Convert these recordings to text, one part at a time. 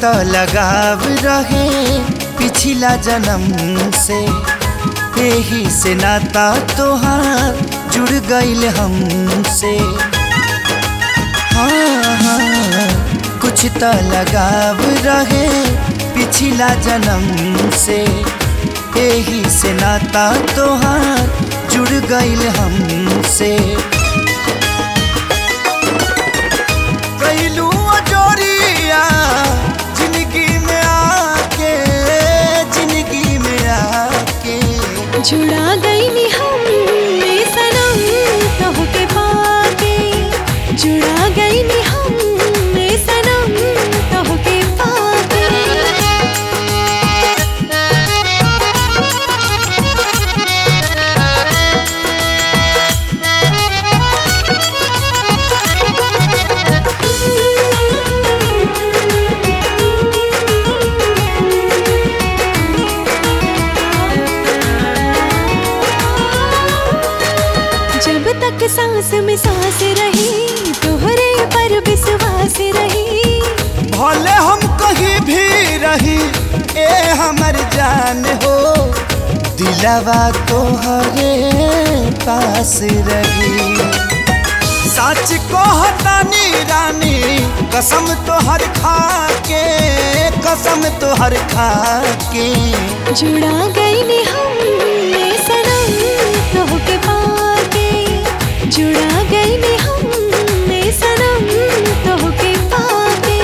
तो लगाव रहे पिछला जन्म से, यही से नाता तोहार जुड़ गईल हमसे। हाँ हाँ, कुछ तो लगाव रहे पिछला जन्म से, यही से नाता तोहार जुड़ गईल हमसे। कैलू जोरिया जिंदगी में आके, जिंदगी में आके जुड़ा गई नी हम सनम तोहके पाके, जुड़ा गई नी हम सनम तोहके पाके। जब तक सांस में सांस रही तोहरे पर विश्वास रही। भले हम कहीं भी रही ए हमर जान हो, दिलवा तोहरे पास रही। सच कहतानी रानी कसम तोहर खा के, कसम तोहर खा के। जुड़ा गई नी हम सनम तोहके पाके, जुड़ा गई नी हम सनम तोहके पाके।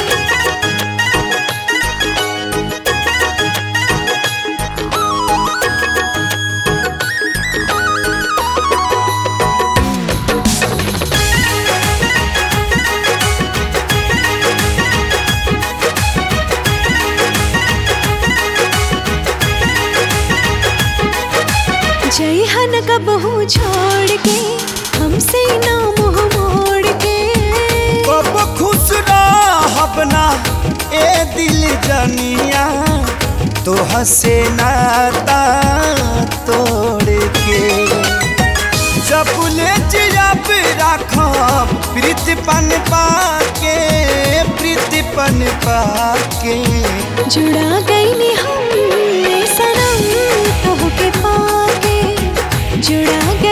जय हन कबहू छोड़ के हमसे ना मुँह मोड़ के। कब खुश रहब ना ए दिल जनिया, तो हसे नाता तोड़ के। जब ले जियब राखब प्रीतिपन पाके, प्रीतिपन पाके। जुड़ा गई नी हम सनम तोहके पाके, जुड़ा गई